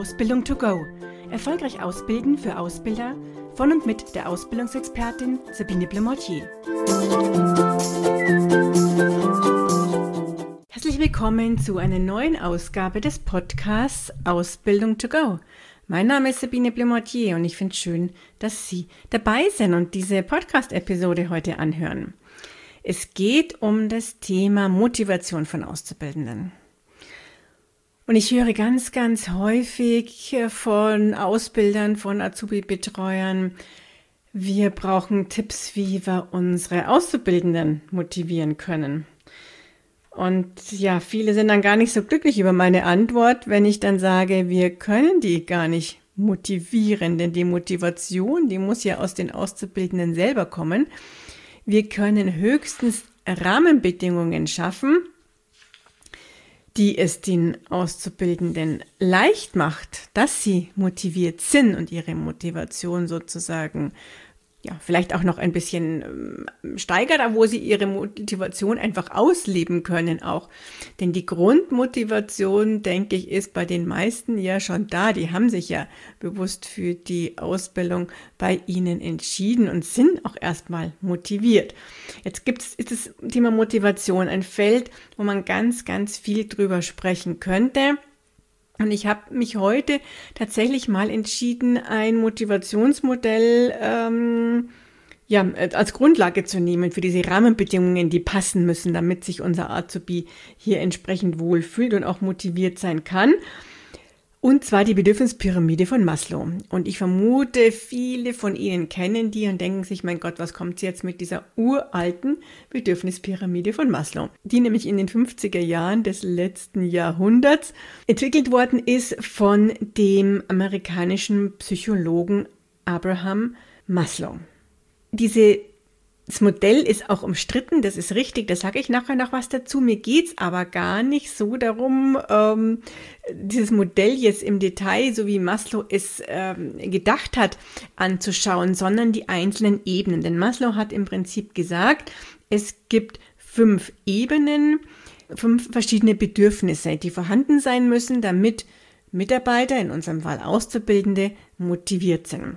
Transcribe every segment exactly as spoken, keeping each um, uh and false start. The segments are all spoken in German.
Ausbildung to go. Erfolgreich ausbilden für Ausbilder von und mit der Ausbildungsexpertin Sabine Blemortier. Herzlich willkommen zu einer neuen Ausgabe des Podcasts Ausbildung to go. Mein Name ist Sabine Blemortier und ich finde es schön, dass Sie dabei sind und diese Podcast-Episode heute anhören. Es geht um das Thema Motivation von Auszubildenden. Und ich höre ganz, ganz häufig von Ausbildern, von Azubi-Betreuern, wir brauchen Tipps, wie wir unsere Auszubildenden motivieren können. Und ja, viele sind dann gar nicht so glücklich über meine Antwort, wenn ich dann sage, wir können die gar nicht motivieren, denn die Motivation, die muss ja aus den Auszubildenden selber kommen. Wir können höchstens Rahmenbedingungen schaffen, die es den Auszubildenden leicht macht, dass sie motiviert sind und ihre Motivation sozusagen ja vielleicht auch noch ein bisschen steigert, aber wo sie ihre Motivation einfach ausleben können auch. Denn die Grundmotivation, denke ich, ist bei den meisten ja schon da. Die haben sich ja bewusst für die Ausbildung bei Ihnen entschieden und sind auch erstmal motiviert. Jetzt gibt es, ist das Thema Motivation ein Feld, wo man ganz, ganz viel drüber sprechen könnte. Und ich habe mich heute tatsächlich mal entschieden, ein Motivationsmodell ähm, ja, als Grundlage zu nehmen für diese Rahmenbedingungen, die passen müssen, damit sich unser Azubi hier entsprechend wohlfühlt und auch motiviert sein kann. Und zwar die Bedürfnispyramide von Maslow. Und ich vermute, viele von Ihnen kennen die und denken sich, mein Gott, was kommt jetzt mit dieser uralten Bedürfnispyramide von Maslow? Die nämlich in den fünfziger Jahren des letzten Jahrhunderts entwickelt worden ist von dem amerikanischen Psychologen Abraham Maslow. Diese Das Modell ist auch umstritten, das ist richtig, da sage ich nachher noch was dazu. Mir geht's aber gar nicht so darum, ähm, dieses Modell jetzt im Detail, so wie Maslow es ähm, gedacht hat, anzuschauen, sondern die einzelnen Ebenen. Denn Maslow hat im Prinzip gesagt, es gibt fünf Ebenen, fünf verschiedene Bedürfnisse, die vorhanden sein müssen, damit Mitarbeiter, in unserem Fall Auszubildende, motiviert sind.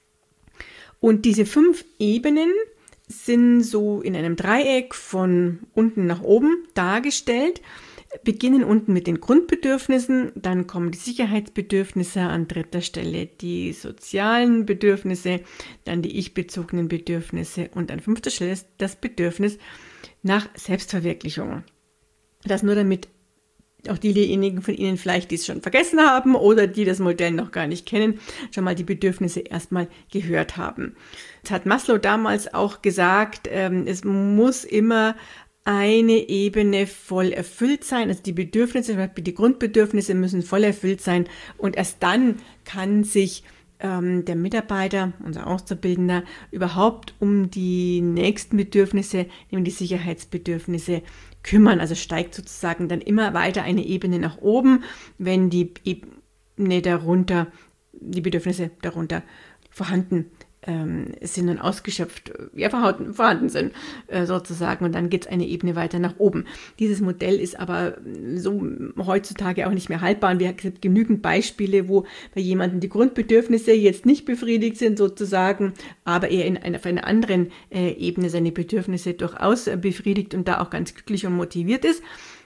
Und diese fünf Ebenen sind so in einem Dreieck von unten nach oben dargestellt, beginnen unten mit den Grundbedürfnissen, dann kommen die Sicherheitsbedürfnisse, an dritter Stelle die sozialen Bedürfnisse, dann die ich-bezogenen Bedürfnisse und an fünfter Stelle ist das Bedürfnis nach Selbstverwirklichung. Das nur damit auch diejenigen von Ihnen vielleicht, die es schon vergessen haben oder die das Modell noch gar nicht kennen, schon mal die Bedürfnisse erstmal gehört haben. Das hat Maslow damals auch gesagt, ähm, es muss immer eine Ebene voll erfüllt sein, also die Bedürfnisse, die Grundbedürfnisse müssen voll erfüllt sein und erst dann kann sich ähm, der Mitarbeiter, unser Auszubildender, überhaupt um die nächsten Bedürfnisse, nämlich die Sicherheitsbedürfnisse, kümmern. Also steigt sozusagen dann immer weiter eine Ebene nach oben, wenn die Ebene darunter, die Bedürfnisse darunter vorhanden ähm, sind und ausgeschöpft, ja, vorhanden, vorhanden sind äh, sozusagen. Und dann geht es eine Ebene weiter nach oben. Dieses Modell ist aber so heutzutage auch nicht mehr haltbar. Und wir haben genügend Beispiele, wo bei jemandem die Grundbedürfnisse jetzt nicht befriedigt sind sozusagen, aber er in einer, auf einer anderen äh, Ebene seine Bedürfnisse durchaus äh, befriedigt und da auch ganz glücklich und motiviert ist.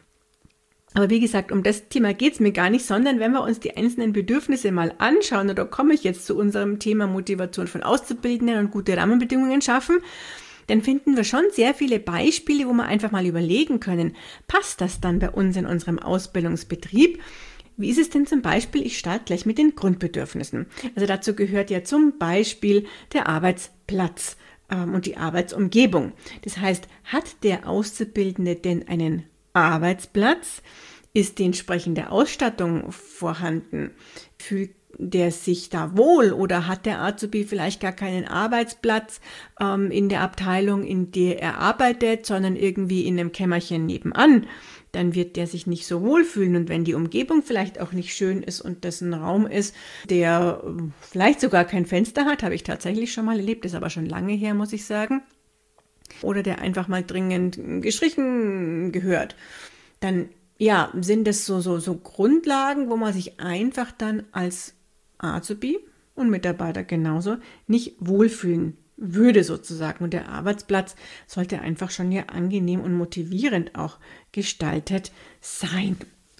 Aber wie gesagt, um das Thema geht es mir gar nicht, sondern wenn wir uns die einzelnen Bedürfnisse mal anschauen, und da komme ich jetzt zu unserem Thema Motivation von Auszubildenden und gute Rahmenbedingungen schaffen, dann finden wir schon sehr viele Beispiele, wo wir einfach mal überlegen können, passt das dann bei uns in unserem Ausbildungsbetrieb? Wie ist es denn zum Beispiel, ich starte gleich mit den Grundbedürfnissen. Also dazu gehört ja zum Beispiel der Arbeitsplatz ähm, und die Arbeitsumgebung. Das heißt, hat der Auszubildende denn einen Arbeitsplatz? Ist die entsprechende Ausstattung vorhanden? Fühlt der sich da wohl oder hat der Azubi vielleicht gar keinen Arbeitsplatz ähm, in der Abteilung, in der er arbeitet, sondern irgendwie in einem Kämmerchen nebenan? Dann wird der sich nicht so wohlfühlen. Und wenn die Umgebung vielleicht auch nicht schön ist und das ein Raum ist, der äh, vielleicht sogar kein Fenster hat, habe ich tatsächlich schon mal erlebt, ist aber schon lange her, muss ich sagen, oder der einfach mal dringend gestrichen gehört, dann ja, sind es so, so, so Grundlagen, wo man sich einfach dann als Azubi und Mitarbeiter genauso nicht wohlfühlen würde sozusagen. Und der Arbeitsplatz sollte einfach schon ja angenehm und motivierend auch gestaltet sein.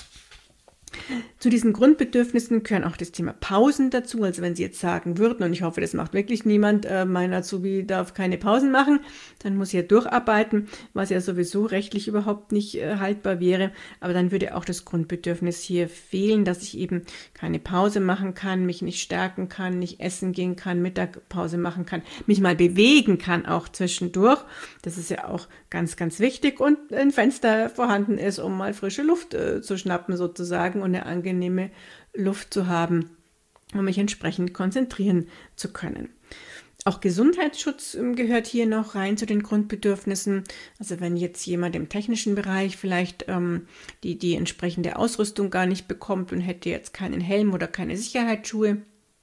Zu diesen Grundbedürfnissen gehören auch das Thema Pausen dazu. Also wenn Sie jetzt sagen würden, und ich hoffe, das macht wirklich niemand, äh, mein Azubi darf keine Pausen machen, dann muss er durcharbeiten, was ja sowieso rechtlich überhaupt nicht äh, haltbar wäre. Aber dann würde auch das Grundbedürfnis hier fehlen, dass ich eben keine Pause machen kann, mich nicht stärken kann, nicht essen gehen kann, Mittagpause machen kann, mich mal bewegen kann auch zwischendurch. Das ist ja auch ganz, ganz wichtig. Und ein Fenster vorhanden ist, um mal frische Luft äh, zu schnappen sozusagen und eine angenehme Luft zu haben, um mich entsprechend konzentrieren zu können. Auch Gesundheitsschutz gehört hier noch rein zu den Grundbedürfnissen. Also wenn jetzt jemand im technischen Bereich vielleicht ähm, die, die entsprechende Ausrüstung gar nicht bekommt und hätte jetzt keinen Helm oder keine Sicherheitsschuhe,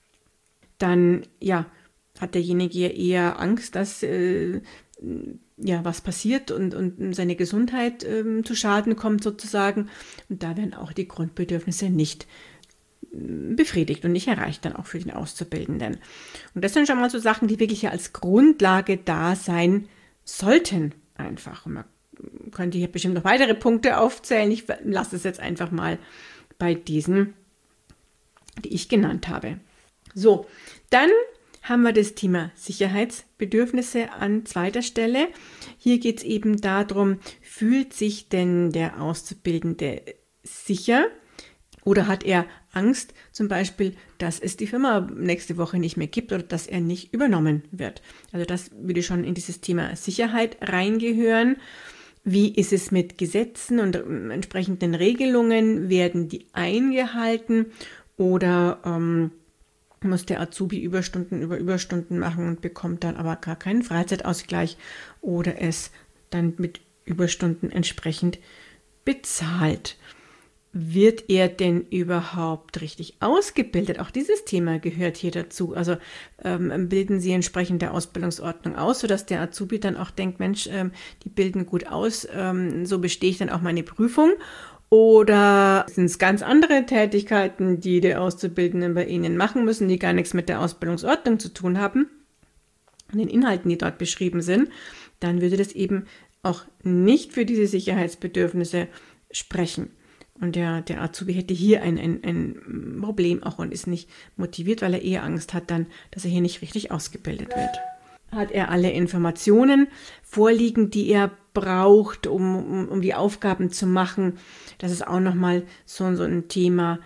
dann ja, hat derjenige eher Angst, dass äh, ja, was passiert und, und seine Gesundheit ähm, zu Schaden kommt sozusagen. Und da werden auch die Grundbedürfnisse nicht äh, befriedigt und nicht erreicht dann auch für den Auszubildenden. Und das sind schon mal so Sachen, die wirklich ja als Grundlage da sein sollten einfach. Und man könnte hier bestimmt noch weitere Punkte aufzählen. Ich lasse es jetzt einfach mal bei diesen, die ich genannt habe. So, dann haben wir das Thema Sicherheitsbedürfnisse an zweiter Stelle. Hier geht es eben darum, fühlt sich denn der Auszubildende sicher oder hat er Angst, zum Beispiel, dass es die Firma nächste Woche nicht mehr gibt oder dass er nicht übernommen wird. Also das würde schon in dieses Thema Sicherheit reingehören. Wie ist es mit Gesetzen und entsprechenden Regelungen? Werden die eingehalten oder ähm, muss der Azubi Überstunden über Überstunden machen und bekommt dann aber gar keinen Freizeitausgleich oder es dann mit Überstunden entsprechend bezahlt. Wird er denn überhaupt richtig ausgebildet? Auch dieses Thema gehört hier dazu. Also ähm, bilden Sie entsprechend der Ausbildungsordnung aus, sodass der Azubi dann auch denkt, Mensch, ähm, die bilden gut aus, ähm, so bestehe ich dann auch meine Prüfung. Oder sind es ganz andere Tätigkeiten, die die Auszubildenden bei Ihnen machen müssen, die gar nichts mit der Ausbildungsordnung zu tun haben, und den Inhalten, die dort beschrieben sind, dann würde das eben auch nicht für diese Sicherheitsbedürfnisse sprechen. Und der, der Azubi hätte hier ein, ein, ein Problem auch und ist nicht motiviert, weil er eher Angst hat dann, dass er hier nicht richtig ausgebildet wird. Hat er alle Informationen vorliegen, die er braucht, um, um, um die Aufgaben zu machen? Das ist auch nochmal so, so ein Thema,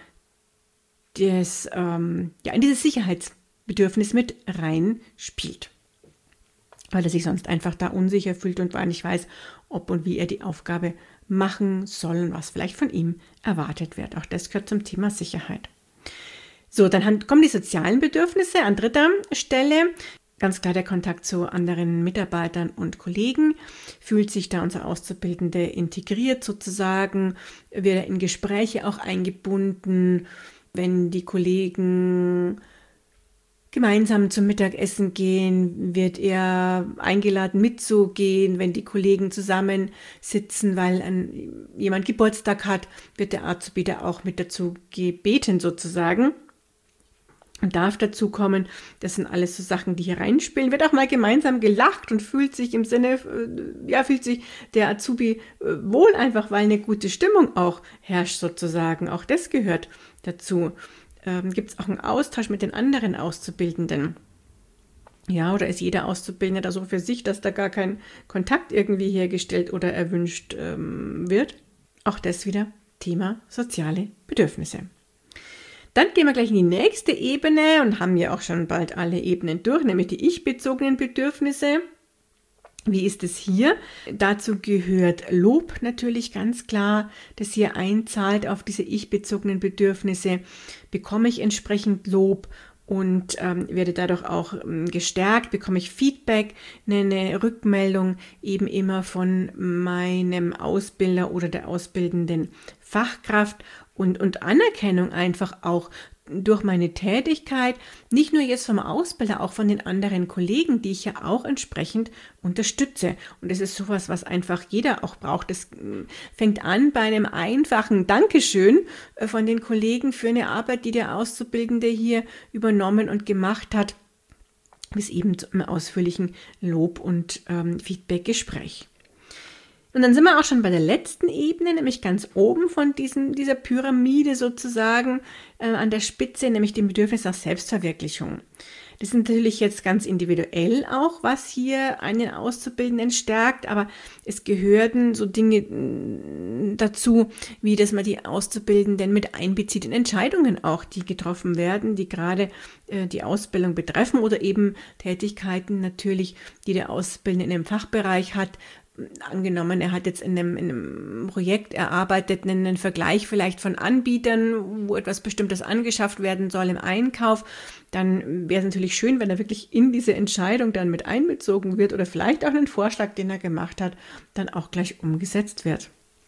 das ähm, ja, in dieses Sicherheitsbedürfnis mit reinspielt. Weil er sich sonst einfach da unsicher fühlt und gar nicht weiß, ob und wie er die Aufgabe machen soll und was vielleicht von ihm erwartet wird. Auch das gehört zum Thema Sicherheit. So, dann kommen die sozialen Bedürfnisse an dritter Stelle. Ganz klar der Kontakt zu anderen Mitarbeitern und Kollegen. Fühlt sich da unser Auszubildende integriert sozusagen? Wird er in Gespräche auch eingebunden, wenn die Kollegen gemeinsam zum Mittagessen gehen? Wird er eingeladen mitzugehen, wenn die Kollegen zusammensitzen, weil ein, jemand Geburtstag hat? Wird der Azubi da auch mit dazu gebeten sozusagen? Und darf dazu kommen, das sind alles so Sachen, die hier reinspielen. Wird auch mal gemeinsam gelacht und fühlt sich im Sinne, ja, fühlt sich der Azubi wohl einfach, weil eine gute Stimmung auch herrscht sozusagen. Auch das gehört dazu. Ähm, gibt es auch einen Austausch mit den anderen Auszubildenden? Ja, oder ist jeder Auszubildende da so für sich, dass da gar kein Kontakt irgendwie hergestellt oder erwünscht ähm, wird? Auch das wieder Thema soziale Bedürfnisse. Dann gehen wir gleich in die nächste Ebene und haben ja auch schon bald alle Ebenen durch, nämlich die ich-bezogenen Bedürfnisse. Wie ist es hier? Dazu gehört Lob natürlich ganz klar, das hier einzahlt auf diese ich-bezogenen Bedürfnisse. Bekomme ich entsprechend Lob und ähm, werde dadurch auch ähm, gestärkt, bekomme ich Feedback, eine Rückmeldung eben immer von meinem Ausbilder oder der ausbildenden Fachkraft und, und Anerkennung einfach auch durch meine Tätigkeit, nicht nur jetzt vom Ausbilder, auch von den anderen Kollegen, die ich ja auch entsprechend unterstütze. Und das ist sowas, was einfach jeder auch braucht. Das fängt an bei einem einfachen Dankeschön von den Kollegen für eine Arbeit, die der Auszubildende hier übernommen und gemacht hat, bis eben zum ausführlichen Lob- und ähm, Feedback-Gespräch. Und dann sind wir auch schon bei der letzten Ebene, nämlich ganz oben von diesem, dieser Pyramide sozusagen äh, an der Spitze, nämlich dem Bedürfnis nach Selbstverwirklichung. Das ist natürlich jetzt ganz individuell auch, was hier einen Auszubildenden stärkt, aber es gehören so Dinge dazu, wie dass man die Auszubildenden mit einbezieht in Entscheidungen auch, die getroffen werden, die gerade äh, die Ausbildung betreffen oder eben Tätigkeiten natürlich, die der Auszubildende in einem Fachbereich hat. Angenommen, er hat jetzt in einem, in einem Projekt erarbeitet, einen Vergleich vielleicht von Anbietern, wo etwas Bestimmtes angeschafft werden soll im Einkauf, dann wäre es natürlich schön, wenn er wirklich in diese Entscheidung dann mit einbezogen wird oder vielleicht auch einen Vorschlag, den er gemacht hat, dann auch gleich umgesetzt wird.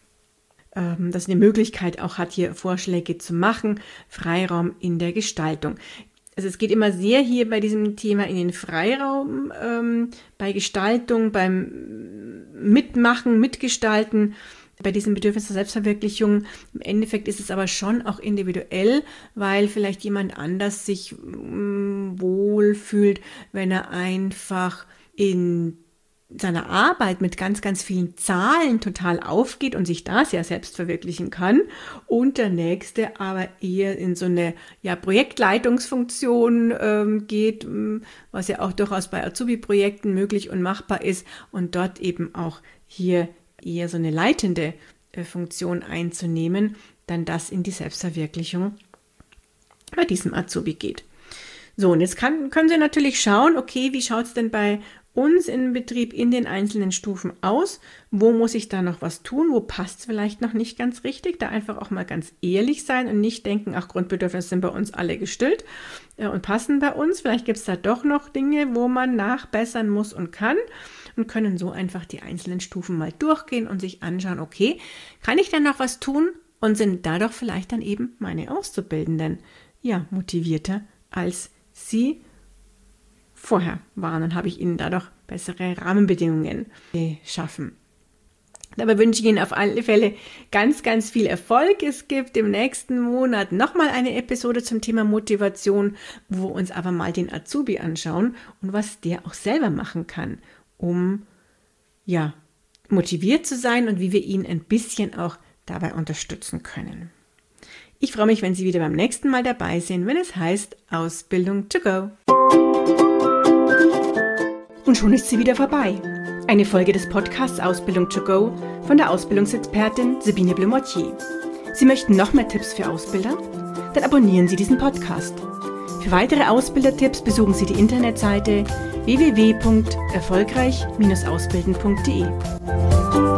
Ähm, dass er eine Möglichkeit auch hat, hier Vorschläge zu machen, Freiraum in der Gestaltung. Also es geht immer sehr hier bei diesem Thema in den Freiraum, ähm, bei Gestaltung, beim Mitmachen, Mitgestalten, bei diesem Bedürfnis der Selbstverwirklichung. Im Endeffekt ist es aber schon auch individuell, weil vielleicht jemand anders sich ähm, wohlfühlt, wenn er einfach in seiner Arbeit mit ganz, ganz vielen Zahlen total aufgeht und sich da sehr selbst verwirklichen kann und der Nächste aber eher in so eine ja, Projektleitungsfunktion ähm, geht, was ja auch durchaus bei Azubi-Projekten möglich und machbar ist und dort eben auch hier eher so eine leitende äh, Funktion einzunehmen, dann das in die Selbstverwirklichung bei diesem Azubi geht. So, und jetzt kann, können Sie natürlich schauen, okay, wie schaut es denn bei uns im Betrieb in den einzelnen Stufen aus? Wo muss ich da noch was tun? Wo passt es vielleicht noch nicht ganz richtig? Da einfach auch mal ganz ehrlich sein und nicht denken, ach, Grundbedürfnisse sind bei uns alle gestillt äh, und passen bei uns. Vielleicht gibt es da doch noch Dinge, wo man nachbessern muss und kann und können so einfach die einzelnen Stufen mal durchgehen und sich anschauen, okay, kann ich denn noch was tun? Und sind dadurch vielleicht dann eben meine Auszubildenden ja motivierter als sie vorher waren, dann habe ich Ihnen dadurch bessere Rahmenbedingungen geschaffen. Dabei wünsche ich Ihnen auf alle Fälle ganz, ganz viel Erfolg. Es gibt im nächsten Monat nochmal eine Episode zum Thema Motivation, wo wir uns aber mal den Azubi anschauen und was der auch selber machen kann, um ja motiviert zu sein und wie wir ihn ein bisschen auch dabei unterstützen können. Ich freue mich, wenn Sie wieder beim nächsten Mal dabei sind, wenn es heißt Ausbildung to go. Und schon ist sie wieder vorbei. Eine Folge des Podcasts Ausbildung to go von der Ausbildungsexpertin Sabine Blemortier. Sie möchten noch mehr Tipps für Ausbilder? Dann abonnieren Sie diesen Podcast. Für weitere Ausbildertipps besuchen Sie die Internetseite w w w punkt erfolgreich Bindestrich ausbilden punkt d e.